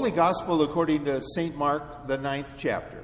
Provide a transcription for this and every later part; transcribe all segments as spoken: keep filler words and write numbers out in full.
Holy Gospel according to Saint Mark, the ninth chapter.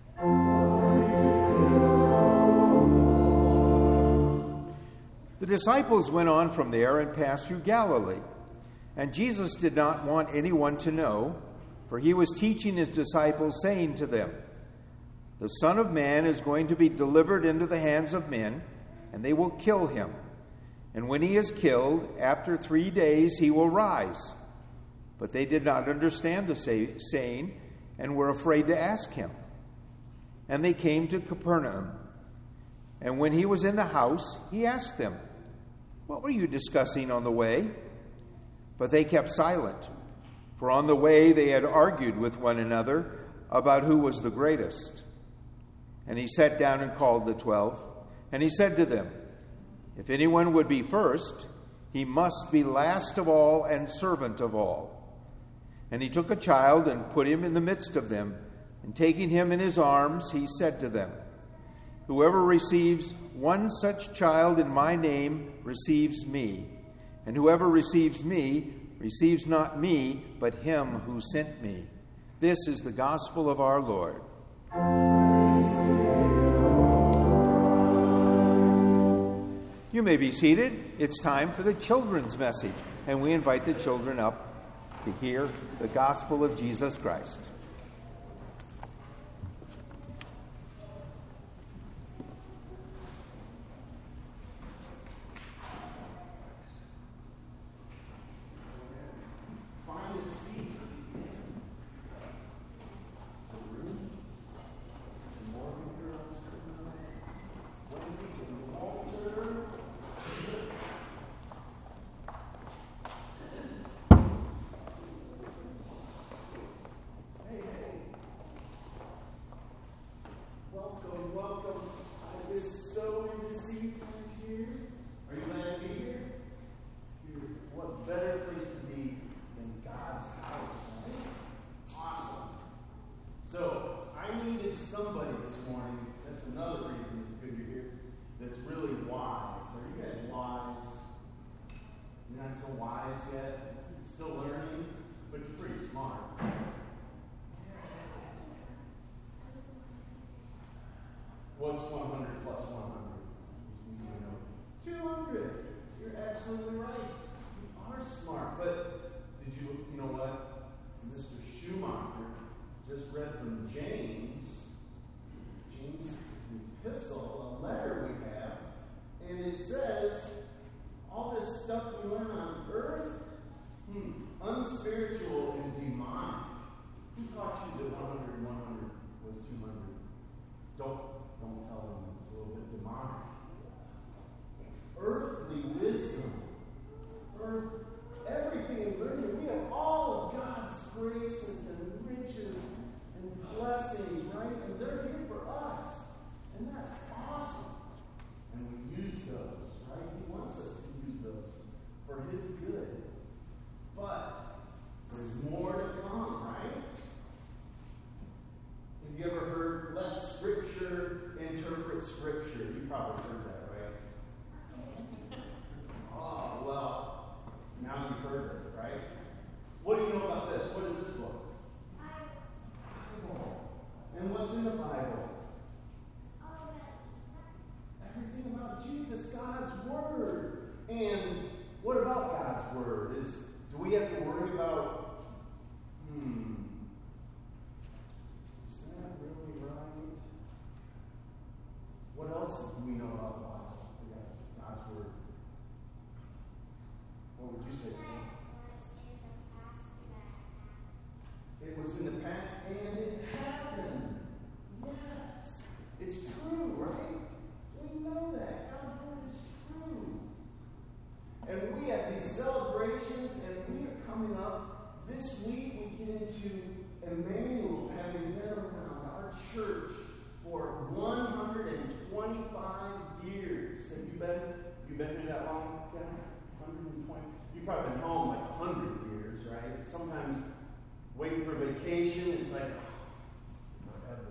The disciples went on from there and passed through Galilee. And Jesus did not want anyone to know, for he was teaching his disciples, saying to them, "The Son of Man is going to be delivered into the hands of men, and they will kill him. And when he is killed, after three days he will rise." But they did not understand the say- saying and were afraid to ask him. And they came to Capernaum. And when he was in the house, he asked them, "What were you discussing on the way?" But they kept silent, for on the way they had argued with one another about who was the greatest. And he sat down and called the twelve, and he said to them, "If anyone would be first, he must be last of all and servant of all." And he took a child and put him in the midst of them, and taking him in his arms, he said to them, "Whoever receives one such child in my name receives me, and whoever receives me receives not me, but him who sent me." This is the gospel of our Lord. You may be seated. It's time for the children's message, and we invite the children up to hear the gospel of Jesus Christ. What's one hundred plus one hundred? two hundred. You're absolutely right. You are smart. But did you, you know what? Mister Schumacher just read from James. James is an epistle, a letter we have. And it says, all this stuff we learn on earth, hmm, unspiritual and demonic. Who taught you that one hundred and one hundred was two hundred? Don't. Don't tell them it's a little bit demonic. Earthly wisdom. Earth, everything in learning. We have all of God's graces and riches and blessings, right? And they're here for us. And that's awesome. And we use those, right? He wants us to use those for His good. But there's more to come, right? Have you ever heard, let Scripture interpret Scripture? You probably heard that, right? Oh, well, now you've heard it, right? What do you know about this? What is this book? Bible. And what's in the Bible? Everything about Jesus, God's Word. And what about God's Word? Is do we have to worry about, hmm, what else do we know about the Bible? God's Word. What would you say? It was in the past and it happened. Yes. It's true, right? We know that. God's Word is true. And we have these celebrations, and we are coming up. This week we get into Emmanuel, having been around our church for one hundred twenty-five years. Have you been, you been here that long, Ken? one hundred twenty? You've probably been home like one hundred years, right? Sometimes waiting for vacation, it's like, oh, forever.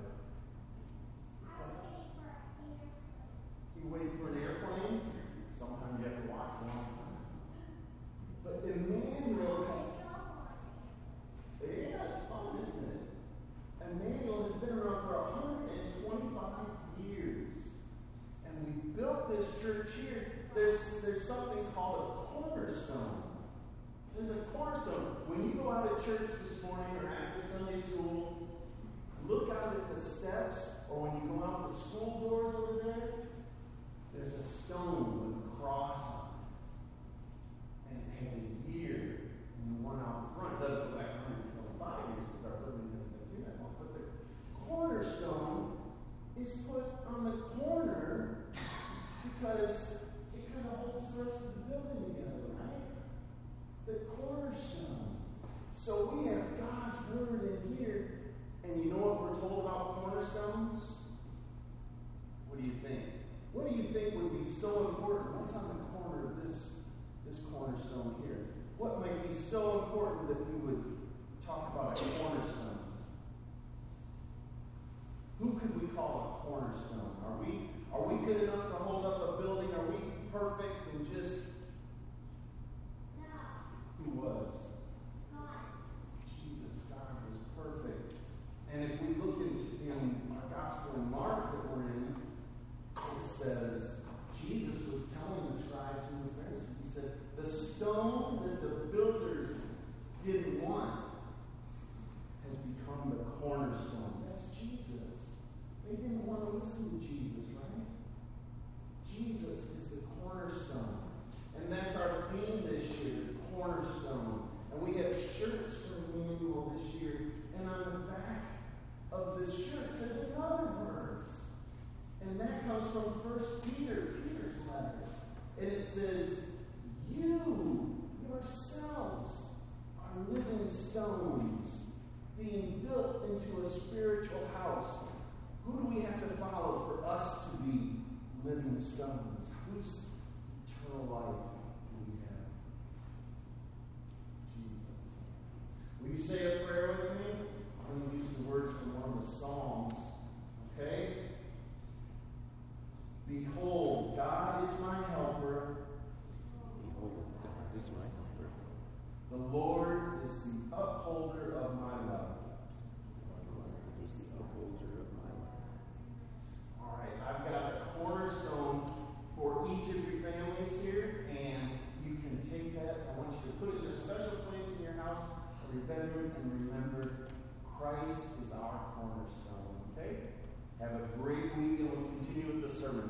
You waiting for an airplane? Sometimes you have to watch one. But Emmanuel has, yeah, it's cornerstones? What do you think? What do you think would be so important? What's on the corner of this, this cornerstone here? What might be so important that we would talk about a cornerstone? Who could we call a cornerstone? Are we, are we good enough to hold up a building? Are we perfect and just... No. Who was? God. Jesus, God was perfect. And if we look in, in our gospel in Mark that we're in, it says, Jesus was telling the scribes and the Pharisees, he said, the stone that the builders didn't want has become the cornerstone. That's Jesus. They didn't want to listen to Jesus, right? Jesus is the cornerstone. And that's our theme this year, cornerstone. And we have shirts for Emmanuel this year. And on the back of this shirt says another verse. And that comes from First Peter, Peter's letter. And it says, you yourselves are living stones being built into a spiritual house. Who do we have to follow for us to be living stones? Whose eternal life do we have? Jesus. Will you say a prayer with me? I'm going to use the words from one of the Psalms. Okay? Behold, God is my helper. Behold, God is my helper. The Lord is the upholder of my life. The Lord is the upholder of my life. All right, I've got a cornerstone for each of your families here, and you can take that. I want you to put it in a special place in your house or your bedroom, and remember, Christ is our cornerstone. Okay? Have a great week, and we'll continue with the sermon.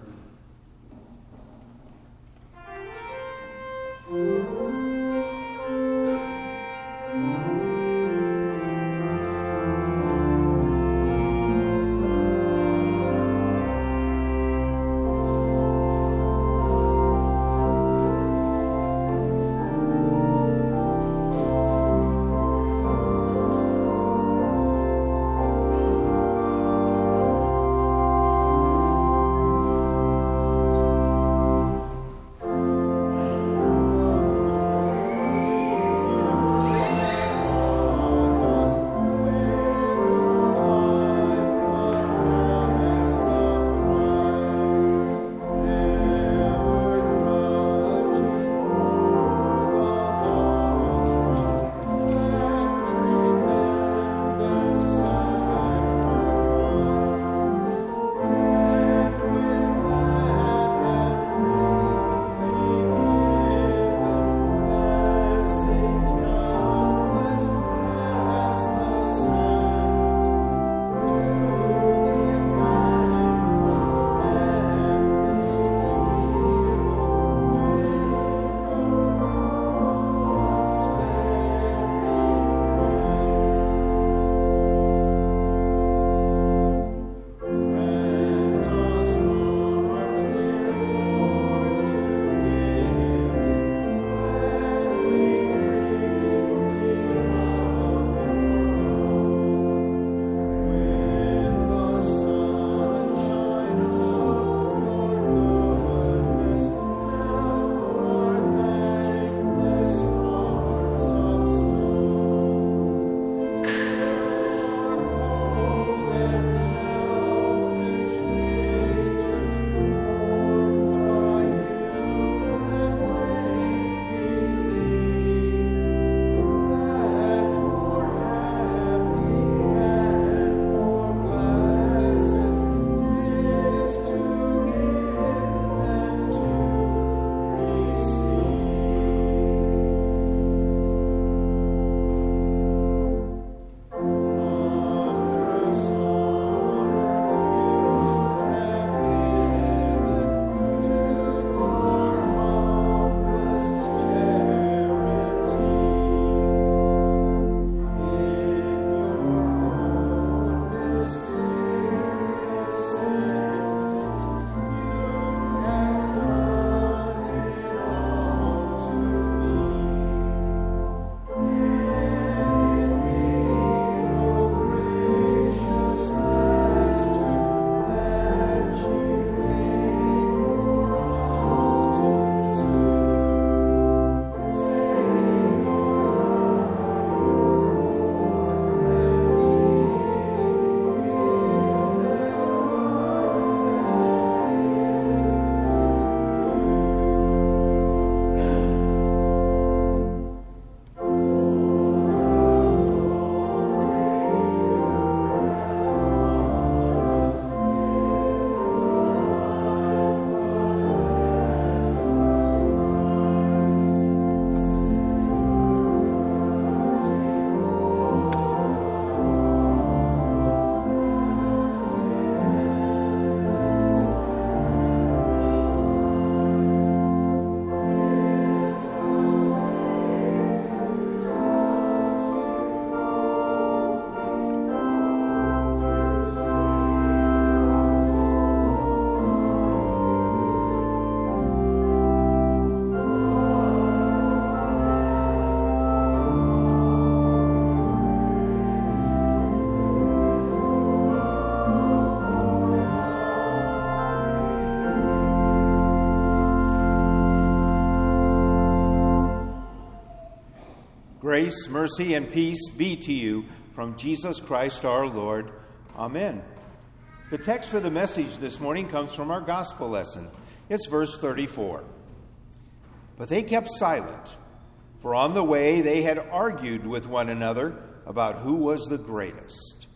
Grace, mercy, and peace be to you from Jesus Christ our Lord. Amen. The text for the message this morning comes from our gospel lesson. It's verse thirty-four. But they kept silent, for on the way they had argued with one another about who was the greatest.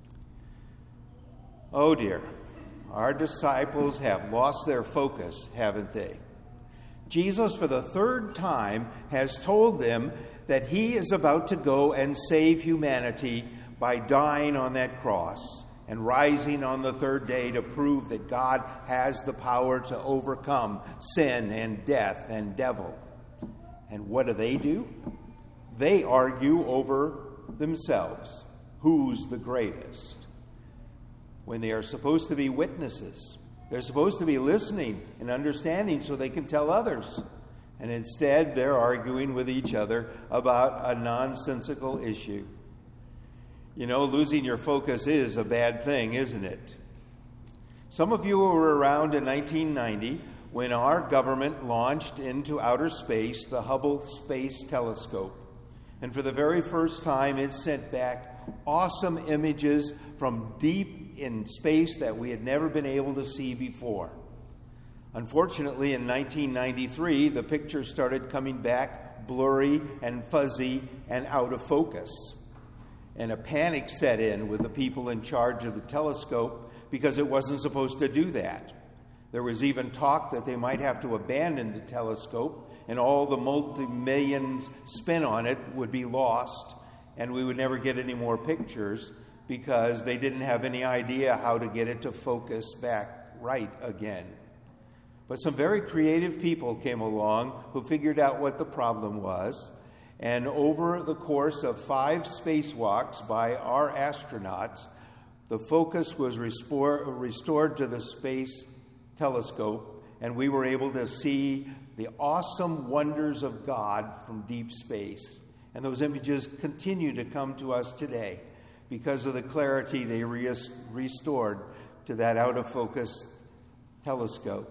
Oh dear, our disciples have lost their focus, haven't they? Jesus, for the third time, has told them that he is about to go and save humanity by dying on that cross and rising on the third day to prove that God has the power to overcome sin and death and devil. And what do they do? They argue over themselves. Who's the greatest? When they are supposed to be witnesses. They're supposed to be listening and understanding so they can tell others. And instead, they're arguing with each other about a nonsensical issue. You know, losing your focus is a bad thing, isn't it? Some of you were around in nineteen ninety when our government launched into outer space the Hubble Space Telescope. And for the very first time, it sent back awesome images from deep in space that we had never been able to see before. Unfortunately, in nineteen ninety-three, the pictures started coming back blurry and fuzzy and out of focus. And a panic set in with the people in charge of the telescope because it wasn't supposed to do that. There was even talk that they might have to abandon the telescope and all the multi-millions spent on it would be lost and we would never get any more pictures because they didn't have any idea how to get it to focus back right again. But some very creative people came along who figured out what the problem was. And over the course of five spacewalks by our astronauts, the focus was restore, restored to the space telescope, and we were able to see the awesome wonders of God from deep space. And those images continue to come to us today because of the clarity they re- restored to that out-of-focus telescope.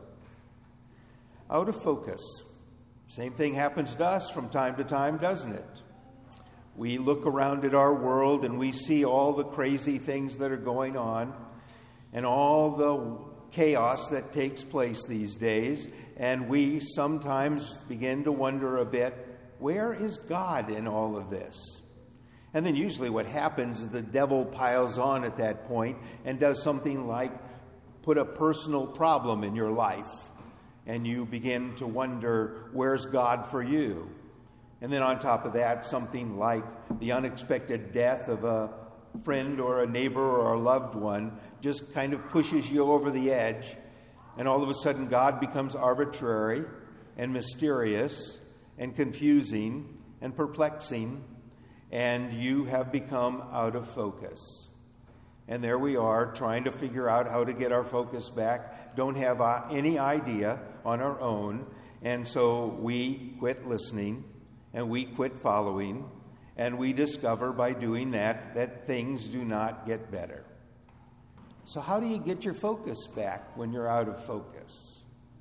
Out of focus. Same thing happens to us from time to time, doesn't it? We look around at our world and we see all the crazy things that are going on and all the chaos that takes place these days, and we sometimes begin to wonder a bit, where is God in all of this? And then usually what happens is the devil piles on at that point and does something like put a personal problem in your life. And you begin to wonder, where's God for you? And then on top of that, something like the unexpected death of a friend or a neighbor or a loved one just kind of pushes you over the edge. And all of a sudden, God becomes arbitrary and mysterious and confusing and perplexing. And you have become out of focus. And there we are trying to figure out how to get our focus back, don't have uh, any idea on our own, and so we quit listening, and we quit following, and we discover by doing that that things do not get better. So how do you get your focus back when you're out of focus?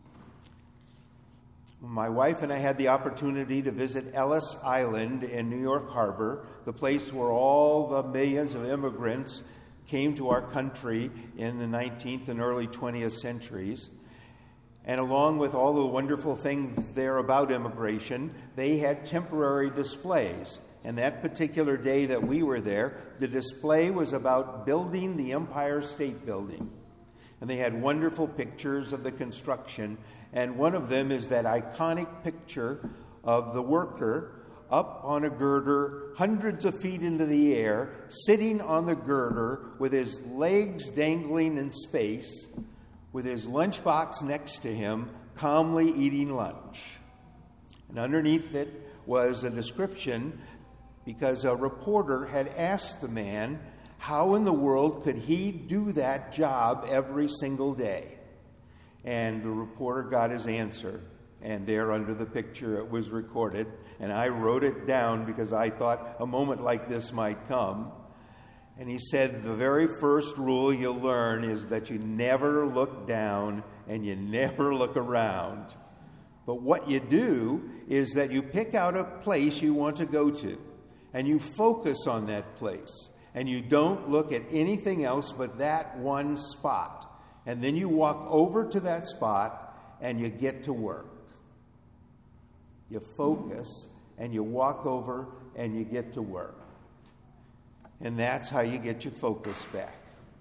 My wife and I had the opportunity to visit Ellis Island in New York Harbor, the place where all the millions of immigrants came to our country in the nineteenth and early twentieth centuries. And along with all the wonderful things there about immigration, they had temporary displays. And that particular day that we were there, the display was about building the Empire State Building. And they had wonderful pictures of the construction. And one of them is that iconic picture of the worker up on a girder, hundreds of feet into the air, sitting on the girder with his legs dangling in space, with his lunchbox next to him, calmly eating lunch. And underneath it was a description because a reporter had asked the man, how in the world could he do that job every single day? And the reporter got his answer. And there under the picture it was recorded. And I wrote it down because I thought a moment like this might come. And he said, the very first rule you'll learn is that you never look down and you never look around. But what you do is that you pick out a place you want to go to. and you focus on that place, and you don't look at anything else but that one spot. And then you walk over to that spot and you get to work. You focus and you walk over and you get to work. And that's how you get your focus back.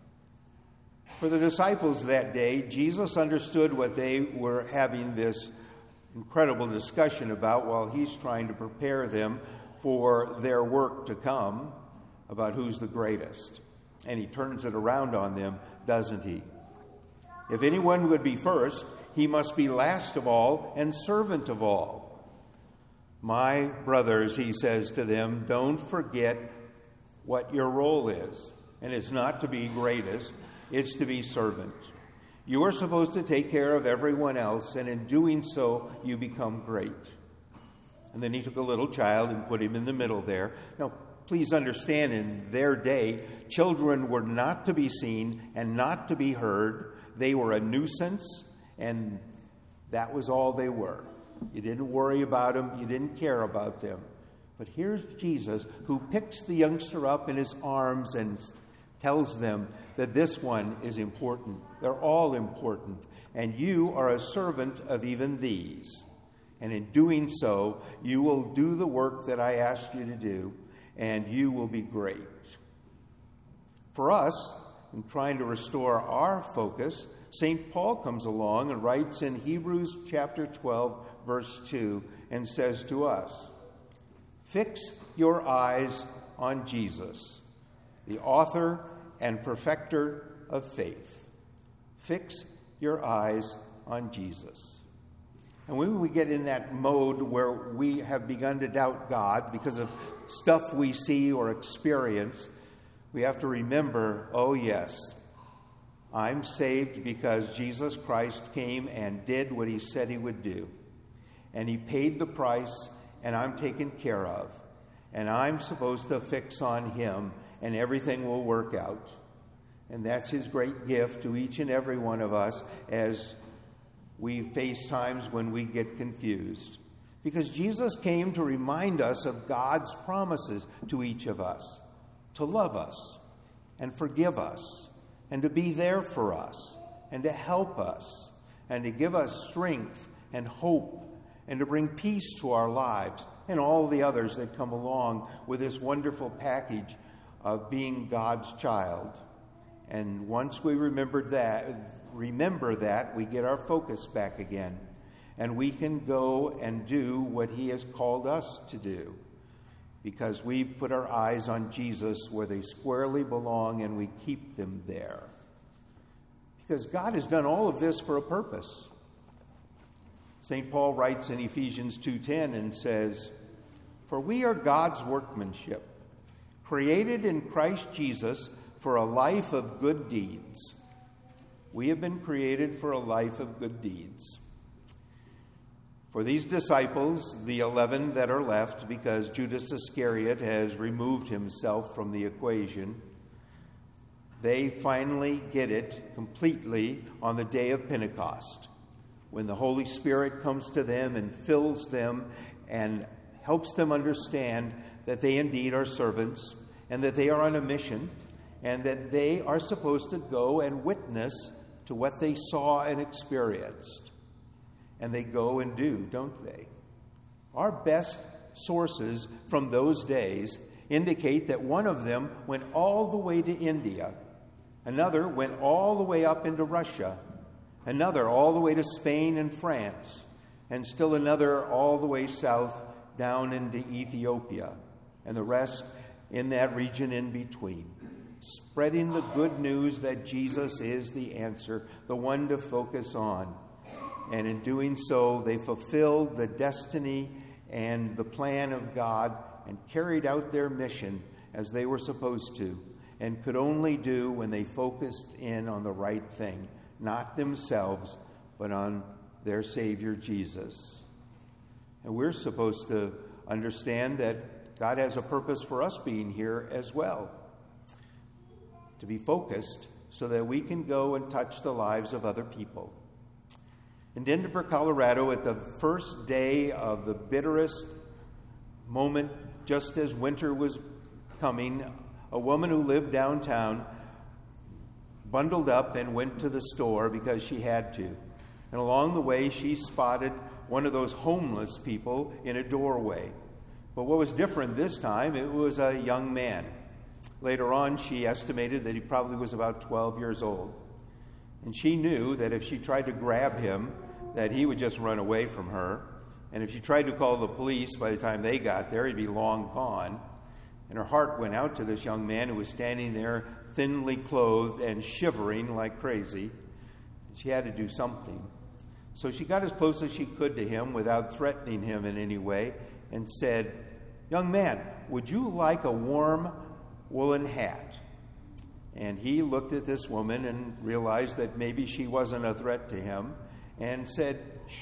For the disciples that day, Jesus understood what they were having this incredible discussion about while he's trying to prepare them for their work to come about who's the greatest. And he turns it around on them, doesn't he? If anyone would be first, he must be last of all and servant of all. My brothers, he says to them, don't forget what your role is. And it's not to be greatest, it's to be servant. You are supposed to take care of everyone else, and in doing so, you become great. And then he took a little child and put him in the middle there. Now, please understand, in their day, children were not to be seen and not to be heard. They were a nuisance, and that was all they were. You didn't worry about them. You didn't care about them. But here's Jesus, who picks the youngster up in his arms and tells them that this one is important. They're all important. And you are a servant of even these. And in doing so, you will do the work that I asked you to do, and you will be great. For us, in trying to restore our focus, Saint Paul comes along and writes in Hebrews chapter twelve, verse two, and says to us, fix your eyes on Jesus, the author and perfecter of faith. Fix your eyes on Jesus. And when we get in that mode where we have begun to doubt God because of stuff we see or experience, we have to remember, oh yes, I'm saved because Jesus Christ came and did what he said he would do. And he paid the price, and I'm taken care of. And I'm supposed to fix on him, and everything will work out. And that's his great gift to each and every one of us as we face times when we get confused. Because Jesus came to remind us of God's promises to each of us, to love us and forgive us, and to be there for us, and to help us, and to give us strength and hope, and to bring peace to our lives, and all the others that come along with this wonderful package of being God's child. And once we remembered that, remember that, we get our focus back again, and we can go and do what he has called us to do, because we've put our eyes on Jesus where they squarely belong, and we keep them there. Because God has done all of this for a purpose. Saint Paul writes in Ephesians two ten and says, for we are God's workmanship, created in Christ Jesus for a life of good deeds. We have been created for a life of good deeds. For these disciples, the eleven that are left, because Judas Iscariot has removed himself from the equation, they finally get it completely on the day of Pentecost, when the Holy Spirit comes to them and fills them and helps them understand that they indeed are servants, and that they are on a mission, and that they are supposed to go and witness to what they saw and experienced. And they go and do, don't they? Our best sources from those days indicate that one of them went all the way to India, another went all the way up into Russia, another all the way to Spain and France, and still another all the way south down into Ethiopia, and the rest in that region in between, spreading the good news that Jesus is the answer, the one to focus on. And in doing so, they fulfilled the destiny and the plan of God and carried out their mission as they were supposed to, and could only do when they focused in on the right thing, not themselves, but on their Savior Jesus. And we're supposed to understand that God has a purpose for us being here as well, to be focused so that we can go and touch the lives of other people. In Denver, Colorado, at the first day of the bitterest moment just as winter was coming, a woman who lived downtown bundled up and went to the store because she had to. And along the way, she spotted one of those homeless people in a doorway. But what was different this time, it was a young man. Later on, she estimated that he probably was about twelve years old. And she knew that if she tried to grab him, that he would just run away from her. And if she tried to call the police, by the time they got there, he'd be long gone. And her heart went out to this young man who was standing there, thinly clothed and shivering like crazy. She had to do something. So she got as close as she could to him without threatening him in any way and said, "Young man, would you like a warm woolen hat?" And he looked at this woman and realized that maybe she wasn't a threat to him and said,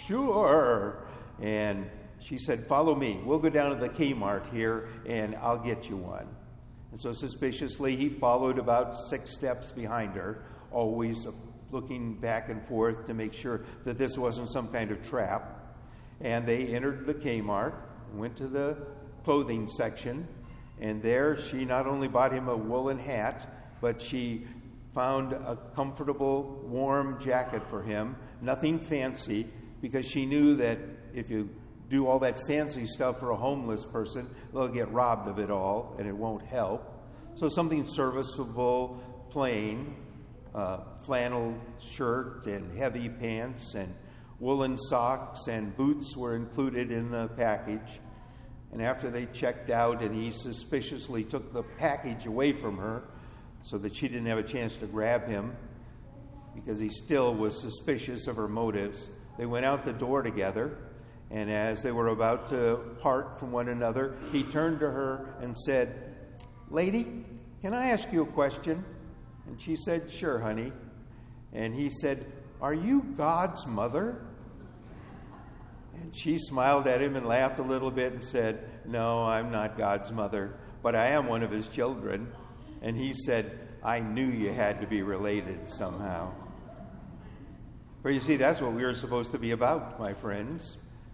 "Sure." And she said, "Follow me. We'll go down to the Kmart here and I'll get you one." And so suspiciously, he followed about six steps behind her, always looking back and forth to make sure that this wasn't some kind of trap. And they entered the Kmart, went to the clothing section, and there she not only bought him a woolen hat, but she found a comfortable, warm jacket for him, nothing fancy, because she knew that if you do all that fancy stuff for a homeless person, they'll get robbed of it all, and it won't help. So something serviceable, plain, uh, flannel shirt and heavy pants and woolen socks and boots were included in the package. And after they checked out and he suspiciously took the package away from her so that she didn't have a chance to grab him because he still was suspicious of her motives, they went out the door together. And as they were about to part from one another, he turned to her and said, "Lady, can I ask you a question?" And she said, "Sure, honey." And he said, "Are you God's mother?" And she smiled at him and laughed a little bit and said, "No, I'm not God's mother, but I am one of his children." And he said, "I knew you had to be related somehow." For you see, that's what we are supposed to be about, my friends.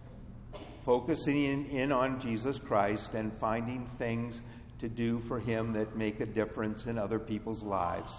Focusing in, in on Jesus Christ and finding things to do for him that make a difference in other people's lives.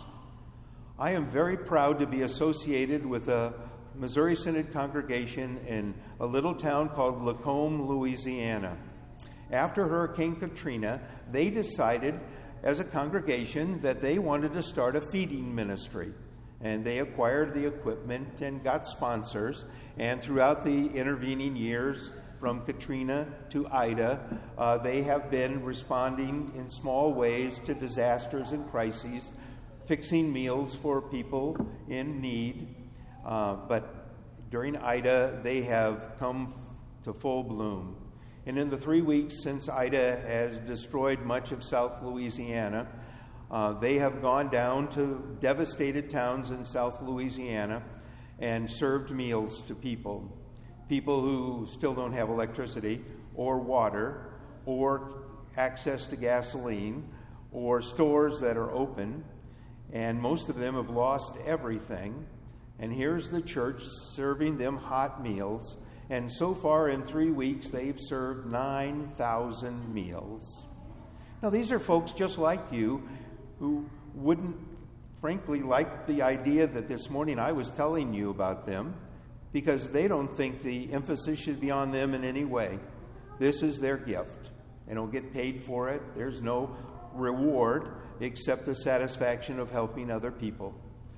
I am very proud to be associated with a Missouri Synod congregation in a little town called Lacombe, Louisiana. After Hurricane Katrina, they decided as a congregation that they wanted to start a feeding ministry. And they acquired the equipment and got sponsors. And throughout the intervening years, from Katrina to Ida, uh, they have been responding in small ways to disasters and crises, fixing meals for people in need. Uh, but during Ida, they have come to full bloom. And in the three weeks since Ida has destroyed much of South Louisiana, uh, they have gone down to devastated towns in South Louisiana and served meals to people. People who still don't have electricity or water or access to gasoline or stores that are open, and most of them have lost everything. And here's the church serving them hot meals, and so far in three weeks they've served nine thousand meals. Now these are folks just like you who wouldn't frankly like the idea that this morning I was telling you about them, because they don't think the emphasis should be on them in any way. This is their gift. They don't get paid for it. There's no reward except the satisfaction of helping other people.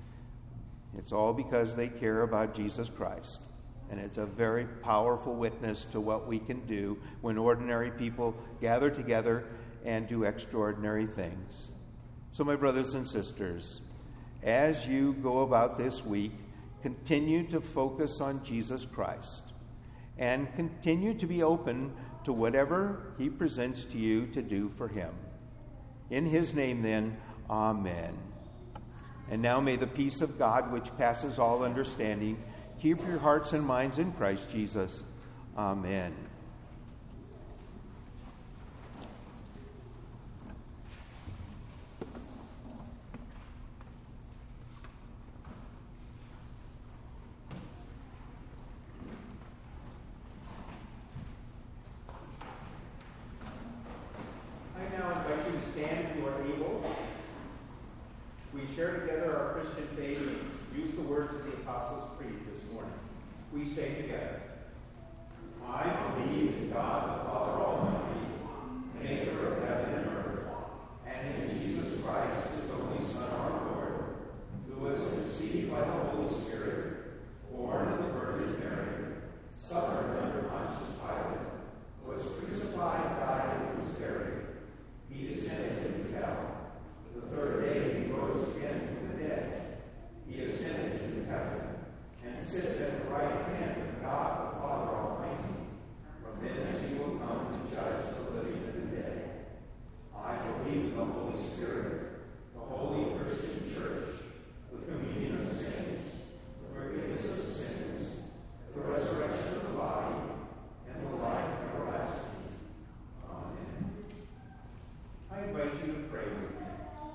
It's all because they care about Jesus Christ. And it's a very powerful witness to what we can do when ordinary people gather together and do extraordinary things. So, my brothers and sisters, as you go about this week, continue to focus on Jesus Christ and continue to be open to whatever he presents to you to do for him. In his name, then, amen. And now may the peace of God, which passes all understanding, keep your hearts and minds in Christ Jesus. Amen. stand if you are able. We share together our Christian faith and use the words of the Apostles' Creed this morning. We say together, I believe in God the Father Almighty, maker of heaven and earth, and in Jesus Christ, his only Son, our Lord, who was conceived by the Holy Spirit, born of the Virgin Mary, suffered under Pontius Pilate, was crucified, died, and was buried. He descended into hell. The third day he rose again from the dead. He ascended into heaven, and sits at the right hand of God the Father Almighty. From thence he will come to judge the living and the dead. I believe in the Holy Spirit, the holy Christian Church, the communion of saints, the forgiveness of sins, the resurrection of the body, and the life everlasting. Amen. I invite you to pray with me.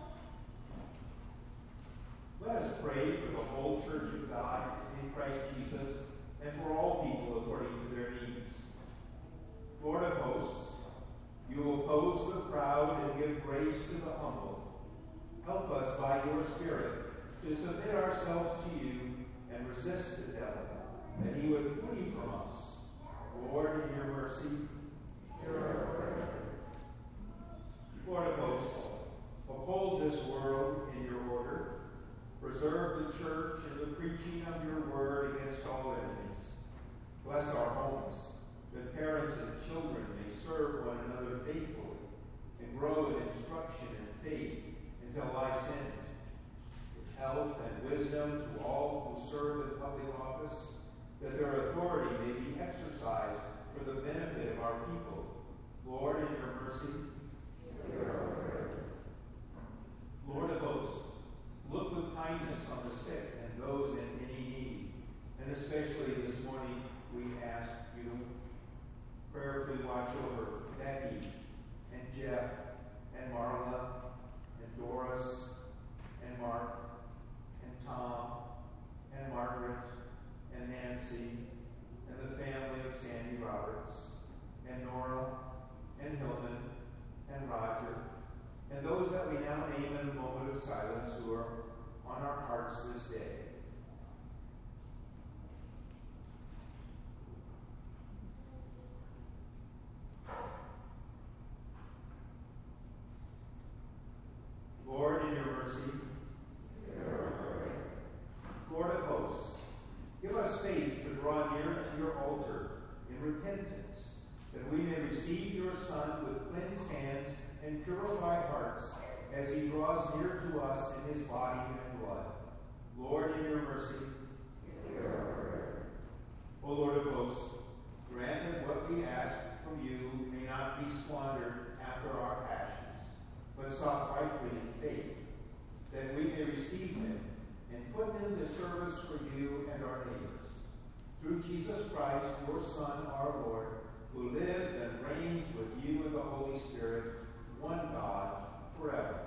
Let us pray for the whole Church of God in Christ Jesus and for all people according to their needs. Lord of hosts, you oppose the proud and give grace to the humble. Help us by your Spirit to submit ourselves to you and resist the devil, that he would flee from us. Lord, in your mercy, hear our prayer. Lord of hosts, uphold this world in your order. Preserve the church and the preaching of your word against all enemies. Bless our homes, that parents and children may serve one another faithfully and grow in instruction and faith until life's end. With health and wisdom to all who serve in public office, that their authority may be exercised for the benefit of our people. Lord, in your mercy, hear our prayer. Lord of hosts, look with kindness on the sick and those in any need. And especially this morning, we ask you prayerfully watch over Becky and Jeff and Marla and Doris and Mark and Tom and Margaret and Nancy and the family of Sandy Roberts and Nora and Hillman and Roger and those that we now name in a moment of silence who are on our hearts this day. Lord, in your mercy, Lord of hosts, give us faith to draw near to your altar in repentance, that we may receive your Son with cleansed hands and purified hearts as he draws near to us in his body and blood. Lord, in your mercy, hear our prayer. O Lord of hosts, grant that what we ask from you may not be squandered after our passions, but sought rightly in faith, that we may receive them and put them to service for you and our neighbors. Through Jesus Christ, your Son, our Lord, who lives and reigns with you in the Holy Spirit, one God, forever.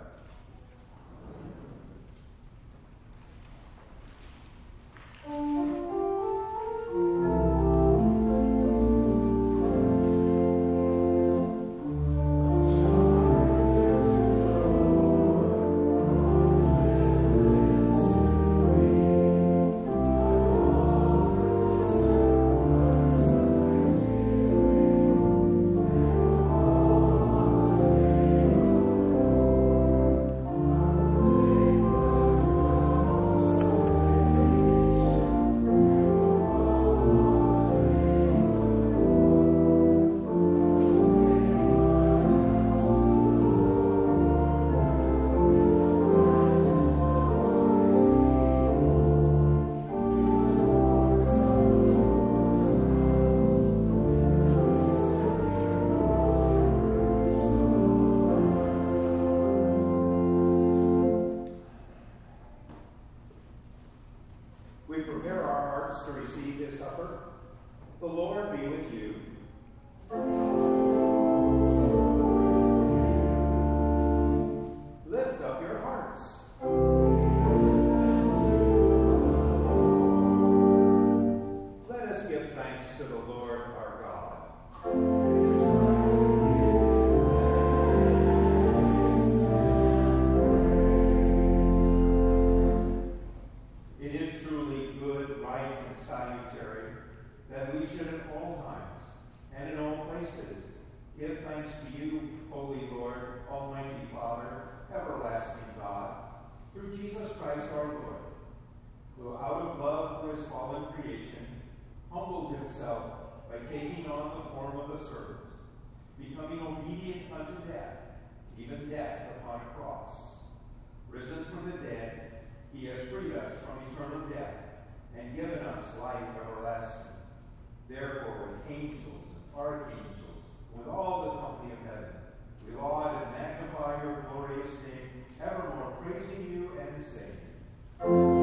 We prepare our hearts to receive his supper. The Lord be with you. Lift up your hearts. Let us give thanks to the Lord our God. creation, humbled himself by taking on the form of a servant, becoming obedient unto death, even death upon a cross. Risen from the dead, he has freed us from eternal death and given us life everlasting. Therefore, with angels and archangels, with all the company of heaven, we laud and magnify your glorious name, evermore praising you and saying,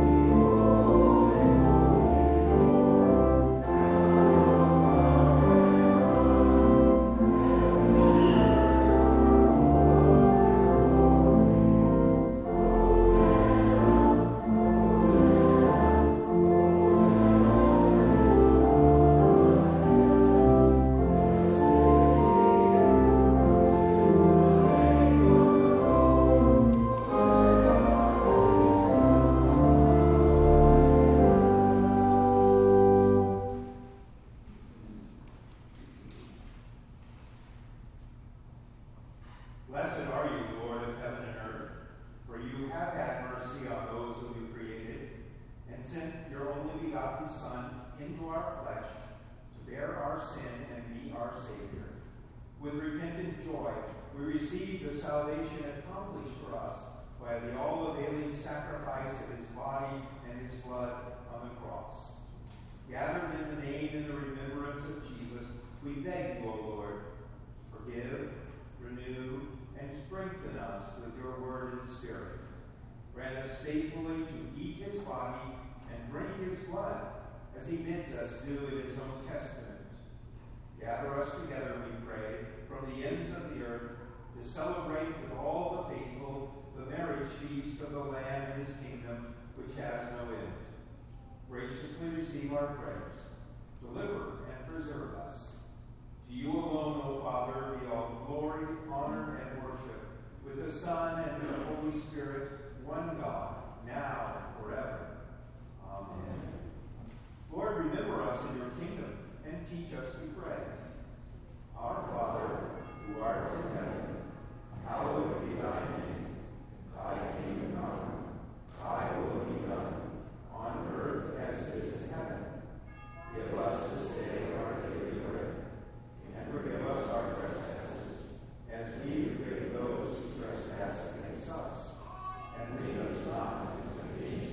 Blessed are you, Lord of heaven and earth, for you have had mercy on those whom you created, and sent your only begotten Son into our flesh to bear our sin and be our Savior. With repentant joy, we receive the salvation accomplished for us by the all-availing sacrifice of his body and his blood on the cross. Gathered in the name and the remembrance of Jesus, we beg you, O Lord, forgive, renew, and strengthen us with your word and spirit. Grant us faithfully to eat his body and drink his blood, as he bids us do in his own testament. Gather us together, we pray, from the ends of the earth, to celebrate with all the faithful the marriage feast of the Lamb and his kingdom, which has no end. Graciously receive our prayers. Deliver and preserve us. To you alone, O Father, be all glory, honor, and worship, with the Son and the Holy Spirit, one God, now and forever. Amen. Lord, remember us in your kingdom, and teach us to pray. Our Father, who art in heaven, hallowed be thy name. Thy kingdom come, thy will be done, on earth as it is in heaven. Give us this day our daily bread, and forgive us our trespasses, as we forgive those who trespass against us. And lead us not into temptation,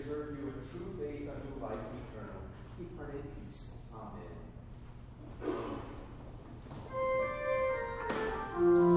preserve you in true faith unto life eternal. Depart in peace. Amen.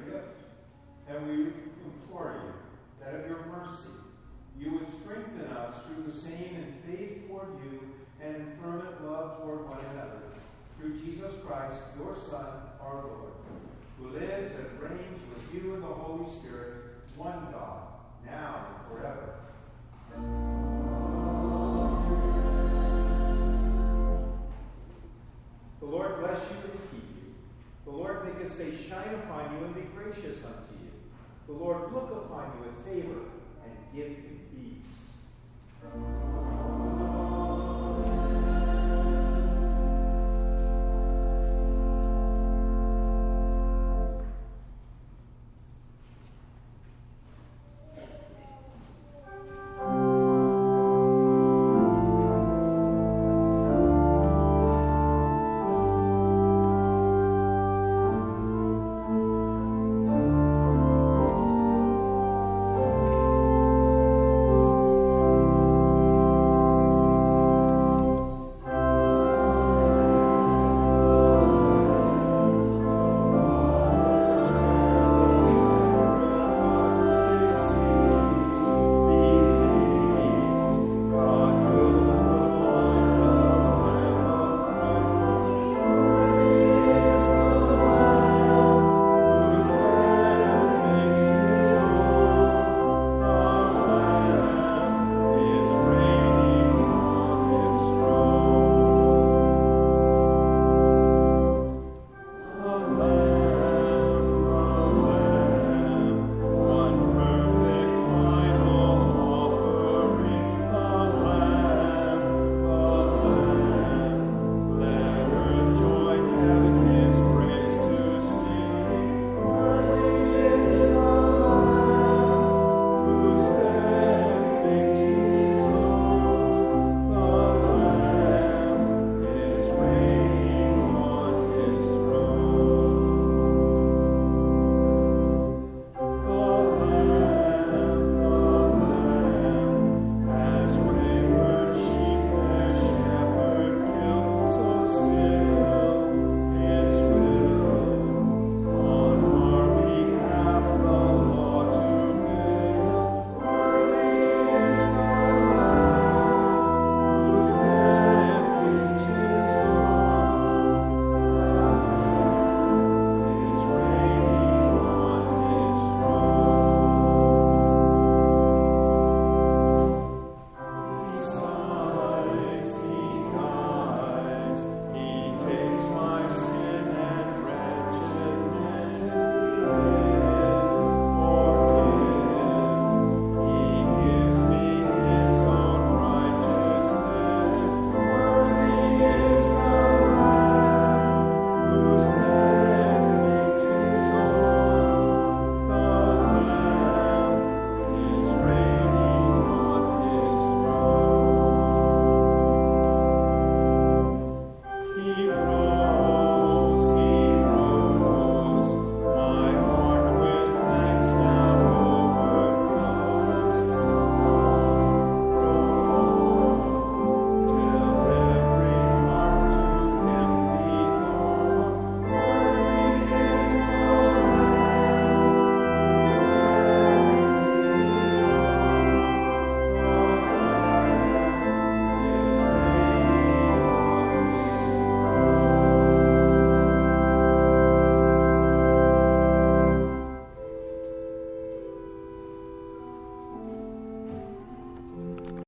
gift. And we implore you that of your mercy you would strengthen us through the same in faith toward you and in fervent love toward one another. Through Jesus Christ, your Son, our Lord, who lives and reigns with you in the Holy Spirit, one God, now and forever. The Lord bless you and keep you. The Lord make his face shine upon you and be gracious unto you. The Lord look upon you with favor and give you peace.